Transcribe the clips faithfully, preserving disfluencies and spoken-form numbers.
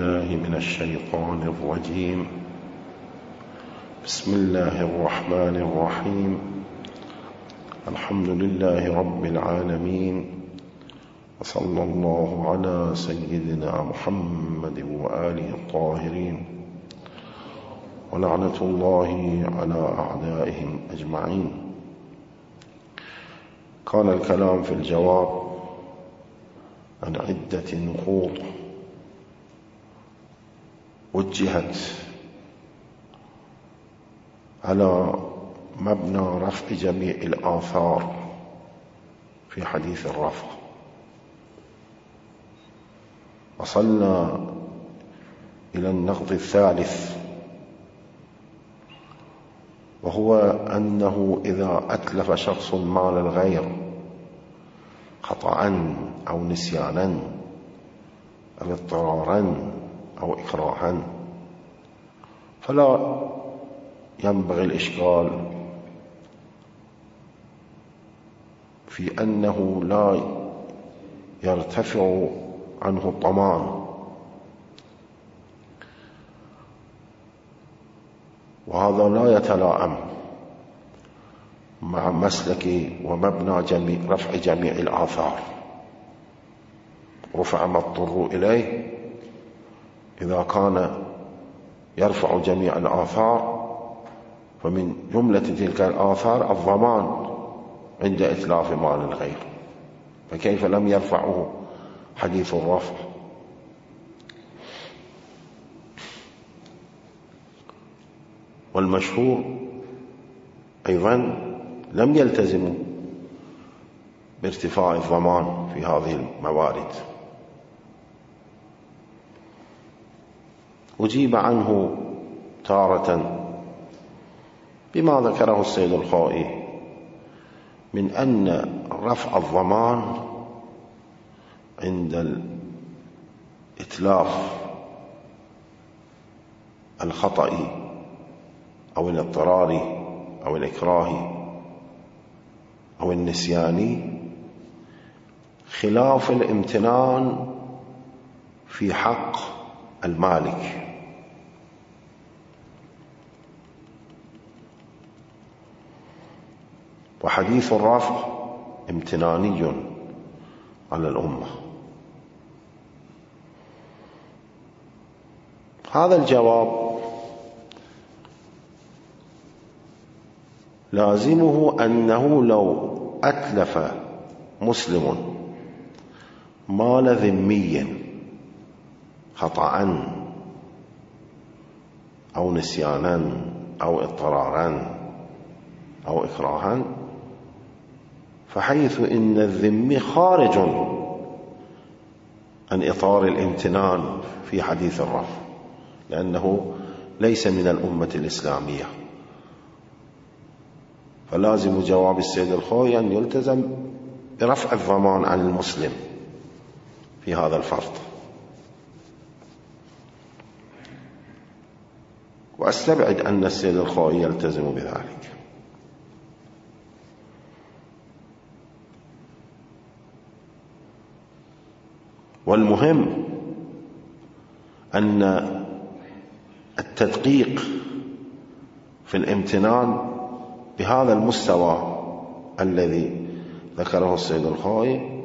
بالله من الشيطان الرجيم. بسم الله الرحمن الرحيم. الحمد لله رب العالمين، وصلى الله على سيدنا محمد وآله الطاهرين، ولعنة الله على أعدائهم أجمعين. كان الكلام في الجواب عن عدة نقوط وجهت على مبنى رفع جميع الآثار في حديث الرفع. وصلنا إلى النقد الثالث، وهو أنه إذا أتلف شخص مال الغير خطأ أو نسيانا أو اضطرارا أو إكراها، فلا ينبغي الإشكال في أنه لا يرتفع عنه الضمان، وهذا لا يتلائم مع مسلك ومبنى جميع رفع جميع الآثار. رفع ما اضطروا إليه إذا كان يرفع جميع الآثار، فمن جملة تلك الآثار الضمان عند إتلاف مال الغير، فكيف لم يرفعه حديث الرفع؟ والمشهور أيضا لم يلتزموا بارتفاع الضمان في هذه الموارد. أجيب عنه تارة بما ذكره السيد الخوئي من أن رفع الضمان عند الإتلاف الخطأ أو الاضطرار أو الإكراه أو النسيان خلاف الامتنان في حق المالك. وحديث الرفع امتناني على الأمة. هذا الجواب لازمه أنه لو أتلف مسلم مال ذمي خطأ أو نسيانا أو اضطرارا أو إكراها، فحيث إن الذمي خارج عن إطار الامتنان في حديث الرفع، لأنه ليس من الأمة الإسلامية، فلازم جواب السيد الخوئي أن يلتزم برفع الضمان عن المسلم في هذا الفرض. وأستبعد أن السيد الخوئي يلتزم بذلك. والمهم أن التدقيق في الامتنان بهذا المستوى الذي ذكره السيد الخوئي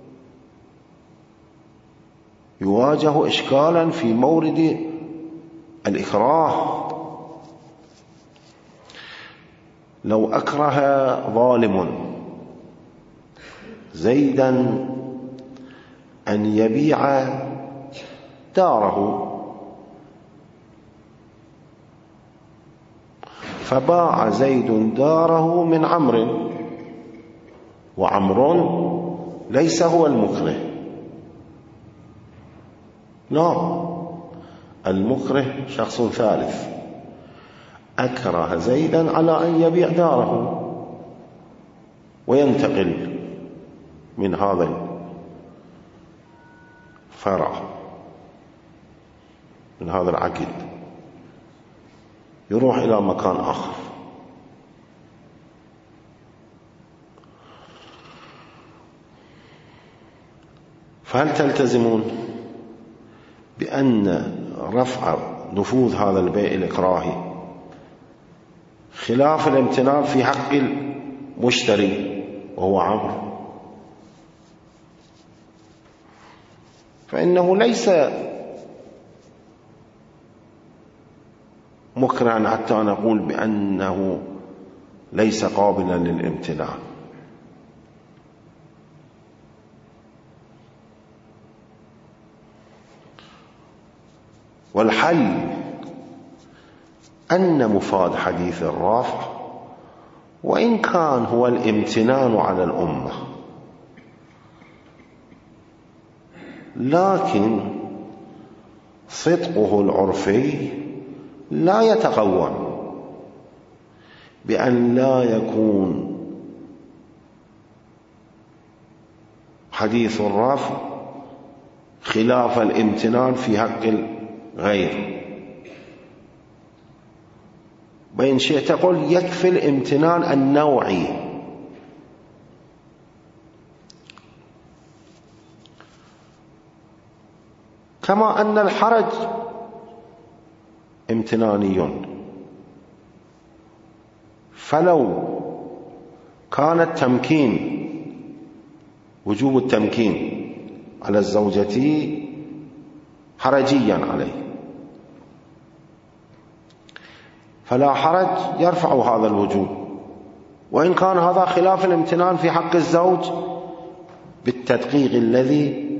يواجه إشكالا في مورد الإكراه. لو أكره ظالم زيدا أن يبيع داره، فباع زيد داره من عمرو، وعمر ليس هو المكره، لا، المكره شخص ثالث أكره زيدا على أن يبيع داره وينتقل من هذا الفرع، من هذا العقد، يروح إلى مكان آخر. فهل تلتزمون بأن رفع نفوذ هذا البيع الإكراهي خلاف الامتنان في حق المشتري وهو عمرو، فإنه ليس مكرها حتى نقول بأنه ليس قابلا للامتنان. والحل أن مفاد حديث الرافع وإن كان هو الامتنان على الأمة، لكن صدقه العرفي لا يتقوم بأن لا يكون حديث الرافع خلاف الامتنان في حق الغير، بإن شئت تقول يكفي الامتنان النوعي، كما أن الحرج امتناني، فلو كان التمكين وجوب التمكين على الزوجة حرجيا عليه فلا حرج يرفع هذا الوجوب، وإن كان هذا خلاف الامتنان في حق الزوج بالتدقيق الذي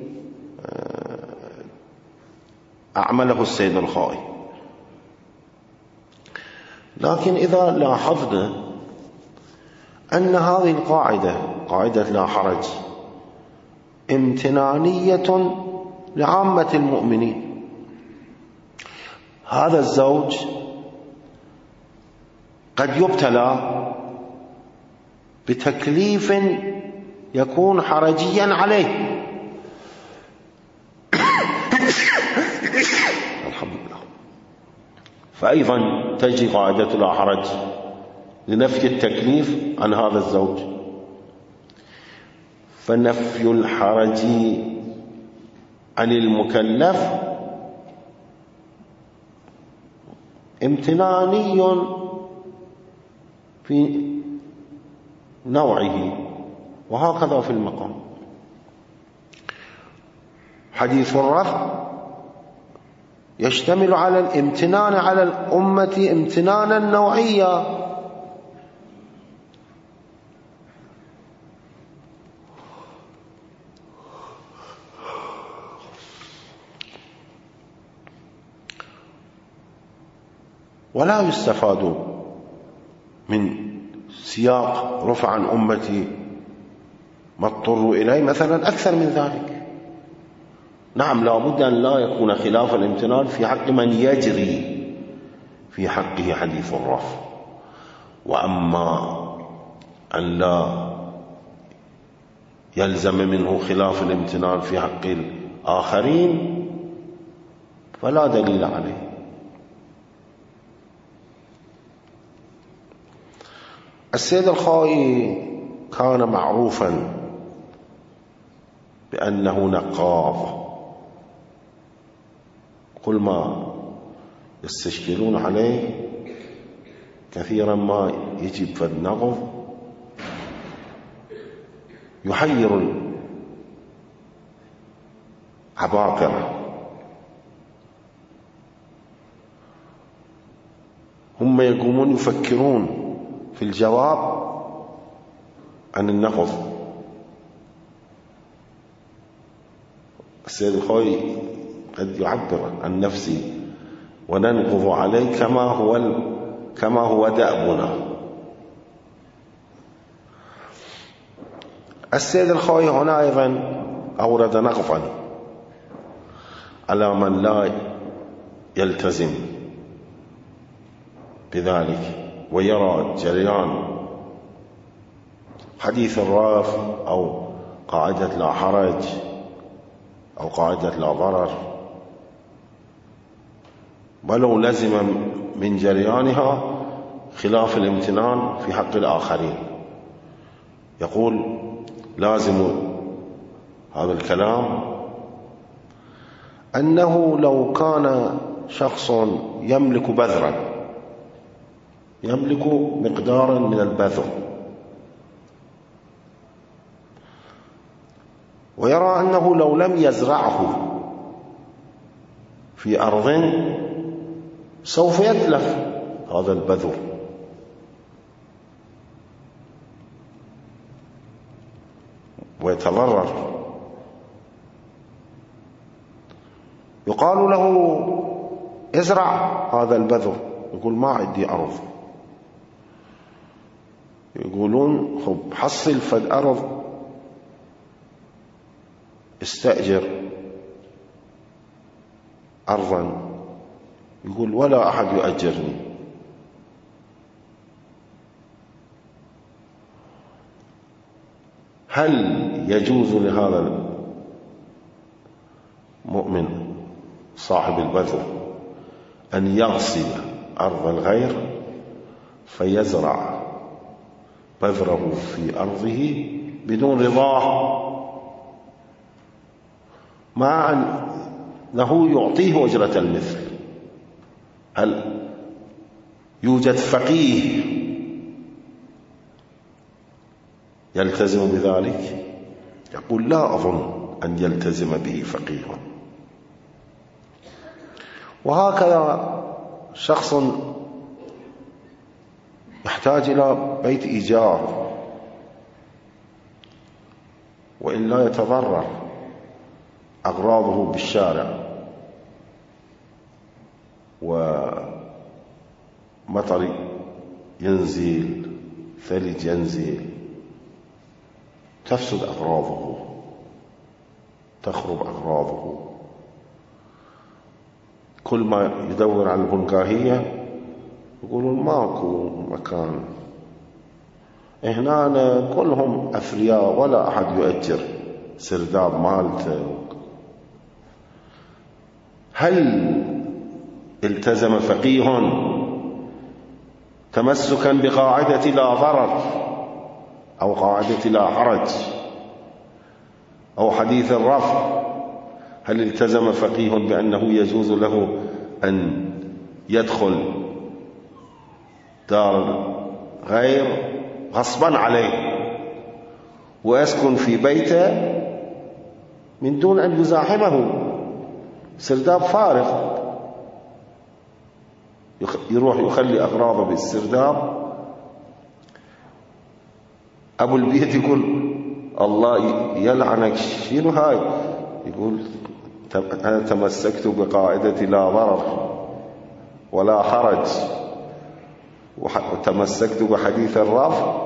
أعمله السيد الخوئي. لكن إذا لاحظنا أن هذه القاعدة قاعدة لا حرج امتنانية لعامة المؤمنين، هذا الزوج قد يبتلى بتكليف يكون حرجيا عليه الحمد لله، فأيضا تجري قاعدة لا حرج لنفي التكليف عن هذا الزوج. فنفي الحرج عن المكلف امتناني في نوعه، وهكذا في المقام. حديث الرفع يشتمل على الامتنان على الأمة امتنانا نوعيا، ولا يستفاد من سياق رفع عن أمتي ما اضطروا إليه مثلا أكثر من ذلك. نعم، لا بد أن لا يكون خلاف الامتنان في حق من يجري في حقه حديث الرفع، وأما أن لا يلزم منه خلاف الامتنان في حق الآخرين فلا دليل عليه. السيد الخوئي كان معروفا بأنه نقاض، كل ما يستشكلون عليه كثيرا ما يجب في النقض يحير العباقرة، هم يقومون يفكرون في الجواب عن النقض. السيد الخوئي قد يعبر عن نفسه وننقض عليه كما هو كما هو دأبنا. السيد الخوئي هنا أيضا أورد نقضا على من لا يلتزم بذلك ويرى جريان حديث الرافع أو قاعدة لا حرج أو قاعدة لا ضرر، ولو لزم من جريانها خلاف الامتنان في حق الآخرين. يقول لازم هذا الكلام أنه لو كان شخص يملك بذرا، يملك مقدارا من البذر، ويرى أنه لو لم يزرعه في أرض سوف يتلف هذا البذر، ويتضرر. يقال له ازرع هذا البذر، يقول ما عندي أرض. يقولون خب حصل فد أرض، استأجر أرضا. يقول ولا أحد يؤجرني. هل يجوز لهذا المؤمن صاحب البذر أن يغصب أرض الغير فيزرع بذره في أرضه بدون رضاه، مع أنه يعطيه أجرة المثل؟ هل يوجد فقيه يلتزم بذلك؟ يقول لا أظن أن يلتزم به فقيه. وهكذا شخص يحتاج إلى بيت إيجار وإلا يتضرر أغراضه بالشارع، ومطر ينزل، ثلج ينزل، تفسد أغراضه، تخرب أغراضه. كل ما يدور على البنكاهية يقولون ماكو مكان، هنا كلهم أثرياء ولا أحد يؤجر سرداب مالته. هل التزم فقيه تمسكا بقاعدة لا ضرر أو قاعدة لا حرج أو حديث الرفع؟ هل التزم فقيه بأنه يجوز له أن يدخل دار غير غصبا عليه ويسكن في بيته من دون أن يزاحمه سرداب فارغ، يروح يخلي أغراضه بالسرداب؟ أبو البيت يقول الله يلعنك، شنو هاي؟ يقول أنا تمسكت بقاعدة لا ضرر ولا حرج، وتمسكت بحديث الرفع،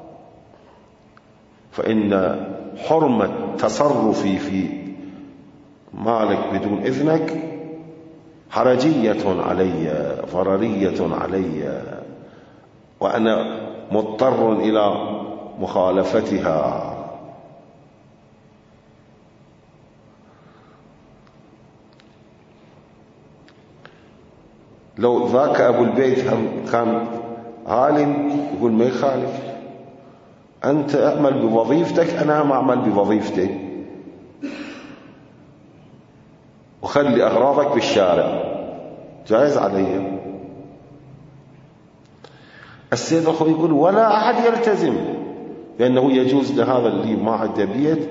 فإن حرمة تصرفي في مالك بدون إذنك حرجية علي، ضررية علي، وأنا مضطر إلى مخالفتها. لو ذاك أبو البيت كان عالم يقول ما يخالف، أنت أعمل بوظيفتك، أنا ما أعمل بوظيفتي، وخلي أغراضك بالشارع، جائز علي. السيد الخوي يقول ولا أحد يلتزم بأنه يجوز لهذا اللي ما عنده بيت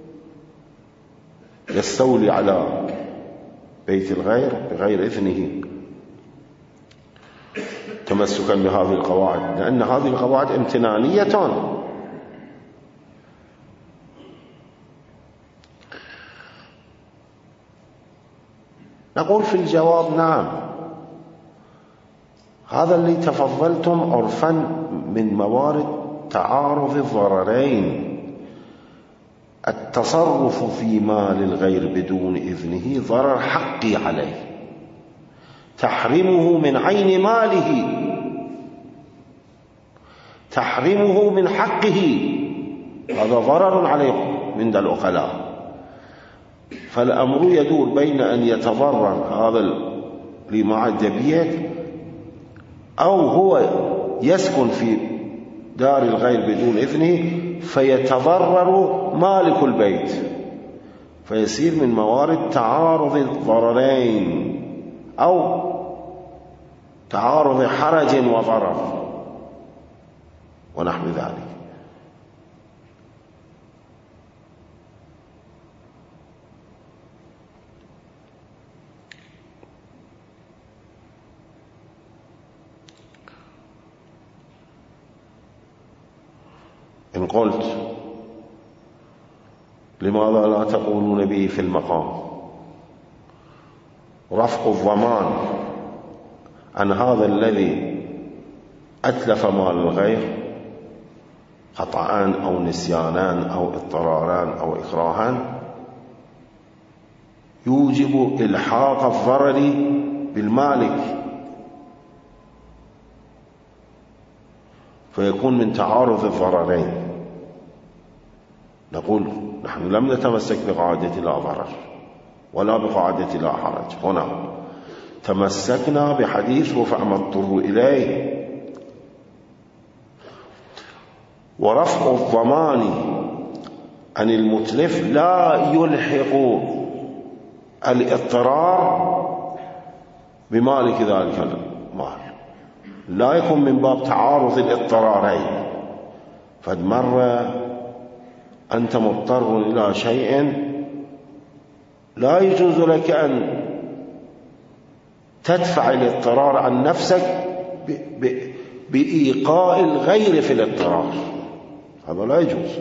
يستولي على بيت الغير بغير إذنه تمسكا بهذه القواعد، لأن هذه القواعد امتنانية. نقول في الجواب نعم، هذا اللي تفضلتم عرفا من موارد تعارض الضررين. التصرف في مال الغير بدون إذنه ضرر حقي عليه، تحرمه من عين ماله، تحرمه من حقه، هذا ضرر عليه من العقلاء. فالأمر يدور بين أن يتضرر هذا اللي ما عنده بيت، أو هو يسكن في دار الغير بدون إذنه فيتضرر مالك البيت، فيصير من موارد تعارض الضررين أو تعارض حرج وضرر ونحو ذلك. إن قلت لماذا لا تقولون به في المقام رفع الضمان عن هذا الذي أتلف مال الغير خطأان أو نسيانان أو اضطراران أو إكراهان يوجب إلحاق الضرر بالمالك، فيكون من تعارض الضررين. نقول نحن لم نتمسك بقاعدة لا ضرر ولا بقاعدة لا حرج، هنا تمسكنا بحديث رفع ما اضطر إليه. ورفع الضمان عن المتلف لا يلحق الاضطرار بمالك ذلك المال، لا يكون من باب تعارض الاضطرارين. فمرة أنت مضطر إلى شيء لا يجوز لك أن تدفع الاضطرار عن نفسك بإيقاء الغير في الاضطرار، هذا لا يجوز.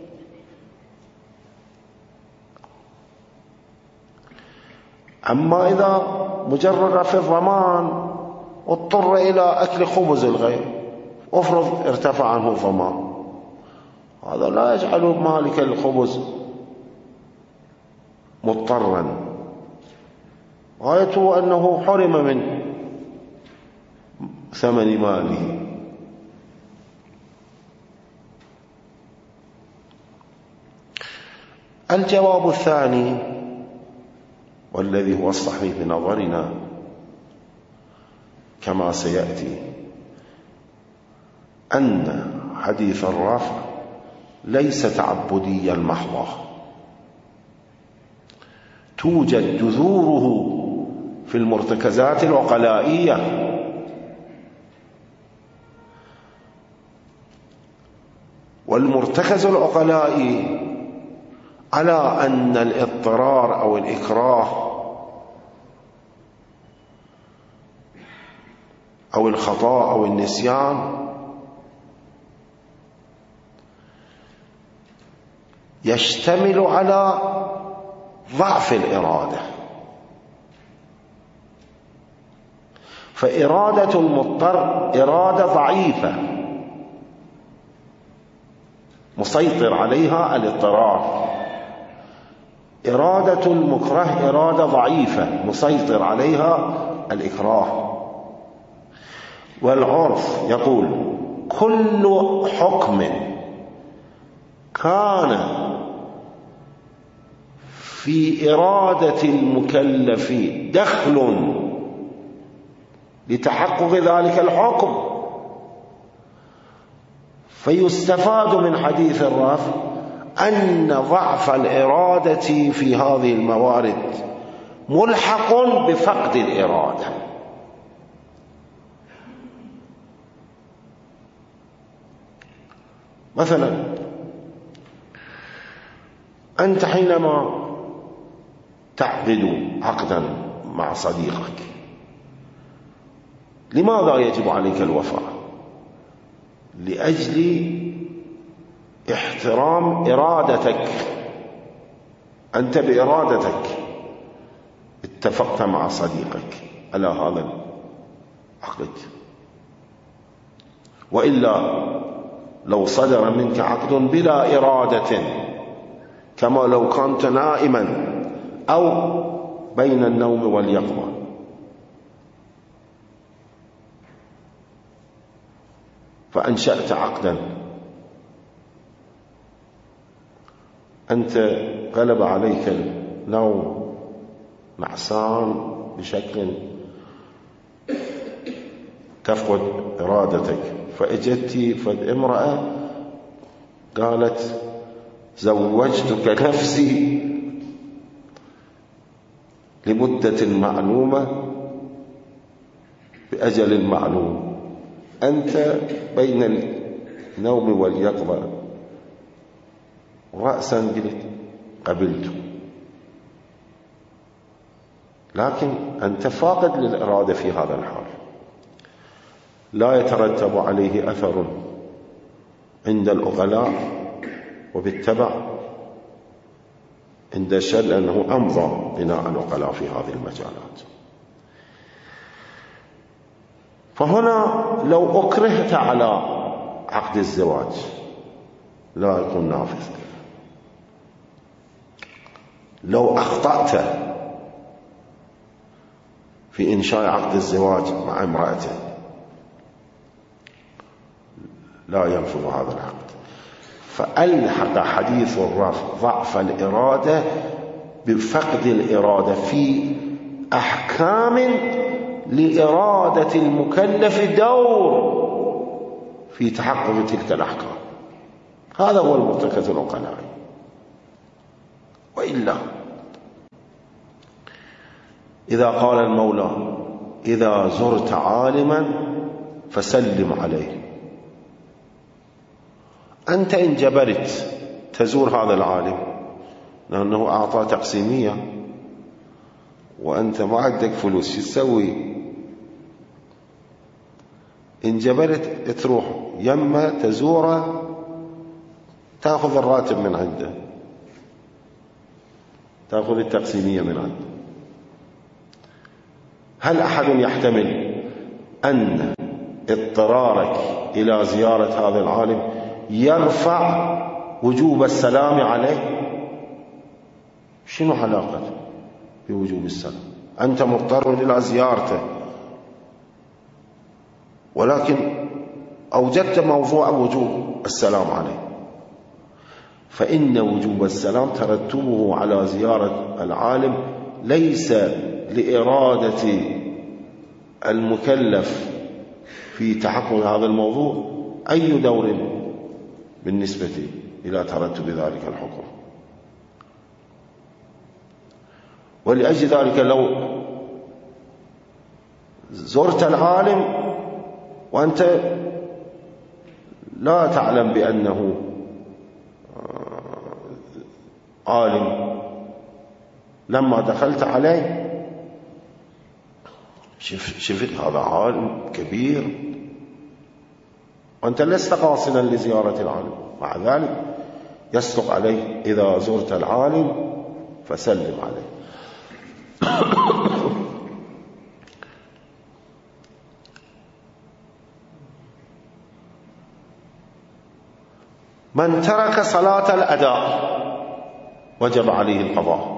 أما إذا مجرد رفع الضمان واضطر إلى أكل خبز الغير، افرض ارتفع عنه الضمان، هذا لا يجعل مالك الخبز مضطرا، غايته أنه حرم من ثمن ماله. الجواب الثاني والذي هو الصحيح بنظرنا كما سيأتي أن حديث الرفع ليس تعبديا محضا، توجد جذوره في المرتكزات العقلائية، والمرتكز العقلائي على أن الاضطرار أو الإكراه أو الخطأ أو النسيان يشتمل على ضعف الإرادة، فإرادة المضطر إرادة ضعيفة مسيطر عليها الاضطرار، إرادة المكره إرادة ضعيفة مسيطر عليها الإكراه. والعرف يقول كل حكم كان في إرادة المكلف دخل لتحقق ذلك الحكم، فيستفاد من حديث الرفع أن ضعف الإرادة في هذه الموارد ملحق بفقد الإرادة. مثلا أنت حينما تعقد عقدا مع صديقك، لماذا يجب عليك الوفاء؟ لأجل احترام إرادتك، أنت بإرادتك اتفقت مع صديقك على هذا العقد، وإلا لو صدر منك عقد بلا إرادة كما لو كنت نائما أو بين النوم واليقظة، فأنشأت عقدا، أنت غلب عليك النوم نعسان بشكل تفقد إرادتك، فأجت فد امرأة قالت زوجتك نفسي لمدة معلومة بأجل معلوم، أنت بين النوم واليقظة رأسا قلت قبلت، لكن أنت فاقد للإرادة في هذا الحال، لا يترتب عليه أثر عند العقلاء، وبالتبع عند الشر لأنه أمضى بناء العقلاء في هذه المجالات. فهنا لو أكرهت على عقد الزواج لا يكون نافذ، لو أخطأت في إنشاء عقد الزواج مع امرأته لا ينفذ هذا العقد. فألحق حديث الرفض ضعف الإرادة بفقد الإرادة في أحكام لإرادة المكلف دور في تحقق تلك الأحكام. هذا هو المرتكز العقلاء. وإلا إذا قال المولى إذا زرت عالما فسلم عليه، أنت إن جبرت تزور هذا العالم لأنه أعطى تقسيمية وأنت ما عندك فلوس، شو تسوي؟ إن جبرت تروح يما تزوره تأخذ الراتب من عنده، تأخذ التقسيمية من عنده. هل أحد يحتمل أن اضطرارك إلى زيارة هذا العالم يرفع وجوب السلام عليه؟ شنو علاقته بوجوب السلام؟ أنت مضطر إلى زيارته، ولكن أوجدت موضوع وجوب السلام عليه، فإن وجوب السلام ترتبه على زيارة العالم ليس لإرادة المكلف في تحقق هذا الموضوع أي دور بالنسبة إلى ترتب ذلك الحكم. ولأجل ذلك لو زرت العالم وأنت لا تعلم بأنه عالم، لما دخلت عليه شفت هذا عالم كبير وأنت لست قاصدا لزيارة العالم، مع ذلك يصدق عليه إذا زرت العالم فسلم عليه. من ترك صلاة الأداء وجب عليه القضاء.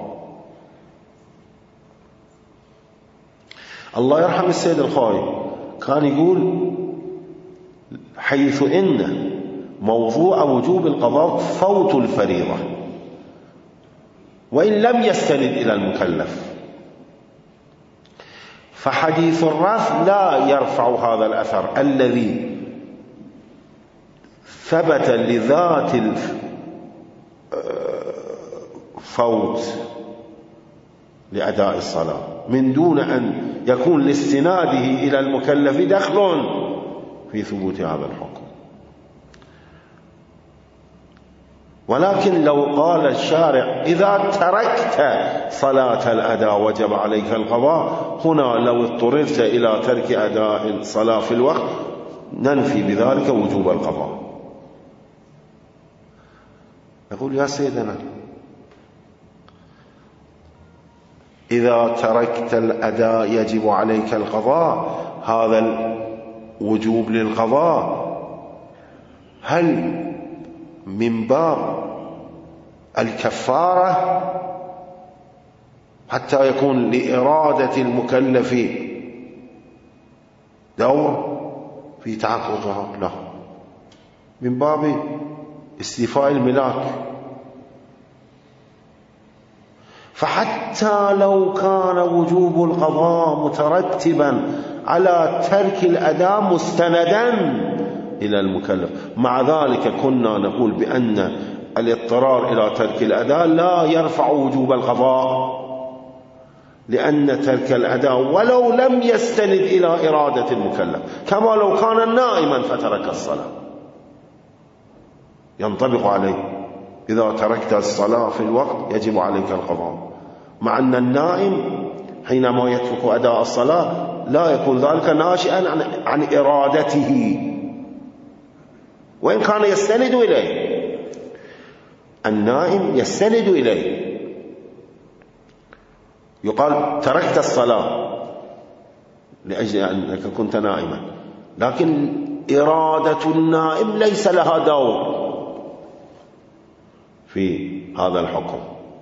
الله يرحم السيد الخوي كان يقول حيث إن موضوع وجوب القضاء فوت الفريضة وإن لم يستند إلى المكلف، فحديث الرفض لا يرفع هذا الأثر الذي ثبت لذات الفوت لأداء الصلاة من دون أن يكون لاستناده إلى المكلف دخل في ثبوت هذا الحكم. ولكن لو قال الشارع إذا تركت صلاة الأداء وجب عليك القضاء، هنا لو اضطررت إلى ترك أداء الصلاة في الوقت ننفي بذلك وجوب القضاء. يقول يا سيدنا إذا تركت الأداء يجب عليك القضاء، هذا الوجوب للقضاء هل من باب الكفارة حتى يكون لإرادة المكلف دور في تحققها؟ لا، من باب استيفاء الملاك. فحتى لو كان وجوب القضاء مترتبا على ترك الأداء مستندا إلى المكلف، مع ذلك كنا نقول بأن الاضطرار إلى ترك الأداء لا يرفع وجوب القضاء، لأن ترك الأداء ولو لم يستند إلى إرادة المكلف، كما لو كان نائما فترك الصلاة ينطبق عليه إذا تركت الصلاة في الوقت يجب عليك القضاء، مع أن النائم حينما يترك أداء الصلاة لا يكون ذلك ناشئا عن, عن إرادته وإن كان يستند إليه. النائم يستند إليه، يقال تركت الصلاة لأجل أنك كنت نائما، لكن إرادة النائم ليس لها دور في هذا الحكم.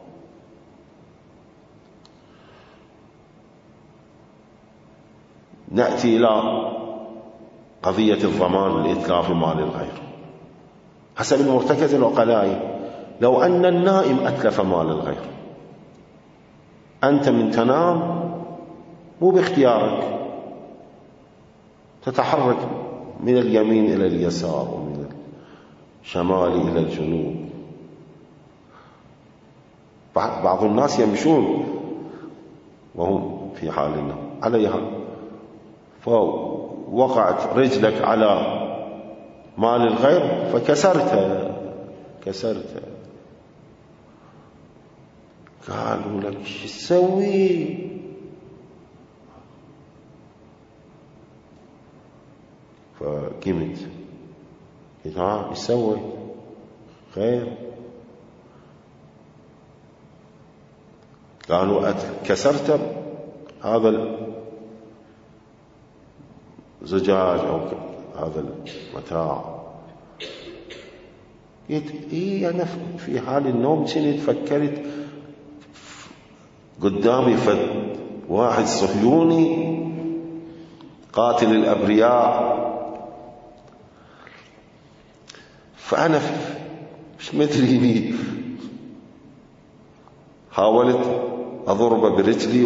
نأتي إلى قضية الضمان لإتلاف مال الغير. حسب المرتكز العقلائي لو أن النائم أتلف مال الغير، أنت من تنام مو باختيارك، تتحرك من اليمين إلى اليسار ومن الشمال إلى الجنوب. بعض الناس يمشون وهم في حال النوم عليها، فوقعت رجلك على مال الغير فكسرته كسرته قالوا لك شو تسوي؟ فقمت قلت ها ايش سوي؟ خير. قالوا كسرت هذا الزجاج او هذا المتاع. قلت ايه انا في حال النوم كنت فكرت قدامي فد واحد صهيوني قاتل الأبرياء، فأنا مش مدري حاولت أضرب برجلي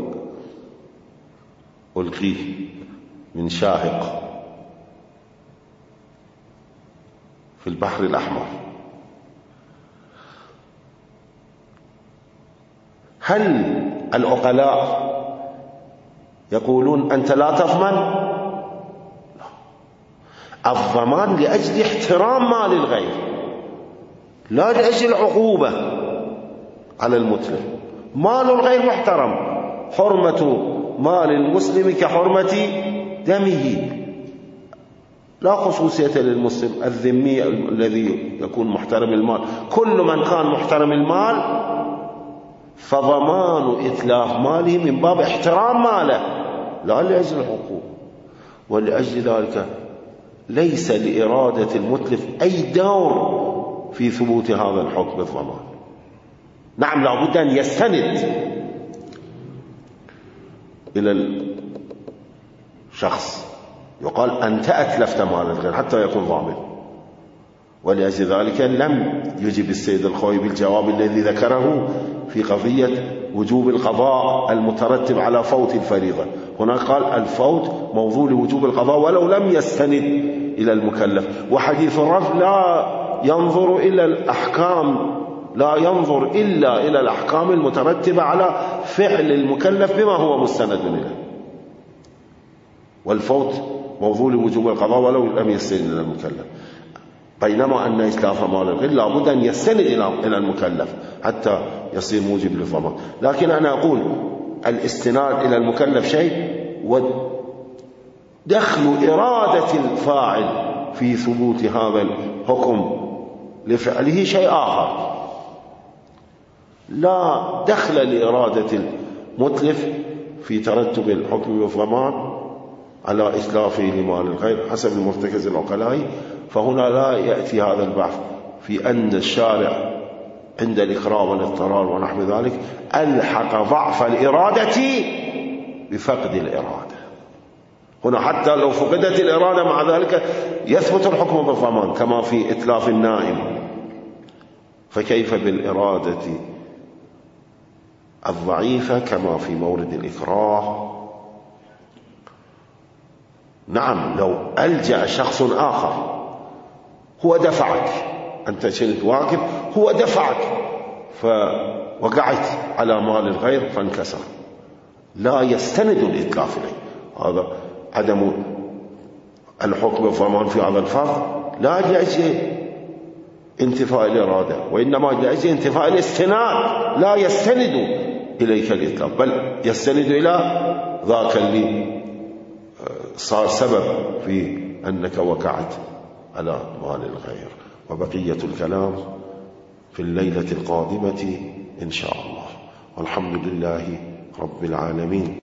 وألقيه من شاهق في البحر الأحمر. هل العقلاء يقولون أنت لا تضمن؟ لا. الضمان لأجل احترام مال الغير، لا لأجل عقوبة على المتلف. مال الغير محترم، حرمة مال المسلم كحرمة دمه، لا خصوصية للمسلم الذمي الذي يكون محترم المال. كل من كان محترم المال فضمان إتلاف ماله من باب احترام ماله لا لأجل الحقوق. ولأجل ذلك ليس لإرادة المتلف أي دور في ثبوت هذا الحكم بالضمان. نعم لابد أن يستند إلى الشخص، يقال أنت أتلفت مال الغير حتى يكون ضامن. ولأجل ذلك لم يجب السيد الخوي بالجواب الذي ذكره في قضية وجوب القضاء المترتب على فوت الفريضة. هنا قال الفوت موضوع لوجوب القضاء ولو لم يستند إلى المكلف. وحديث الرفع لا ينظر إلى الأحكام، لا ينظر إلا إلى الأحكام المترتبة على فعل المكلف بما هو مستند إليه. والفوت موضوع لوجوب القضاء ولو لم يستند إلى المكلف، بينما أن إتلاف مال الغير لابد أن يستند إلى المكلف حتى يصير موجب للضمان. لكن أنا أقول الاستناد إلى المكلف شيء، ودخل إرادة الفاعل في ثبوت هذا الحكم لفعله شيء آخر. لا دخل لإرادة المتلف في ترتب الحكم بالضمان على إتلافه لمال الغير حسب المرتكز العقلائي. فهنا لا يأتي هذا البحث في أن الشارع عند الإكراه والاضطرار ونحو ذلك ألحق ضعف الإرادة بفقد الإرادة. هنا حتى لو فقدت الإرادة مع ذلك يثبت الحكم بالضمان كما في إتلاف النائم، فكيف بالإرادة الضعيفة كما في مورد الإكراه؟ نعم لو ألجأ شخص آخر هو دفعك، أنت كنت واقف هو دفعك فوقعت على مال الغير فانكسر، لا يستند الإتلاف إليه. هذا عدم الحكم الضمان في هذا الفرض لا لأجل انتفاء الإرادة، وإنما لأجل انتفاء الاستناد، لا يستند إليك الإتلاف بل يستند إلى ذاك اللي صار سبب في أنك وقعت على مال الغير. وبقية الكلام في الليلة القادمة إن شاء الله، والحمد لله رب العالمين.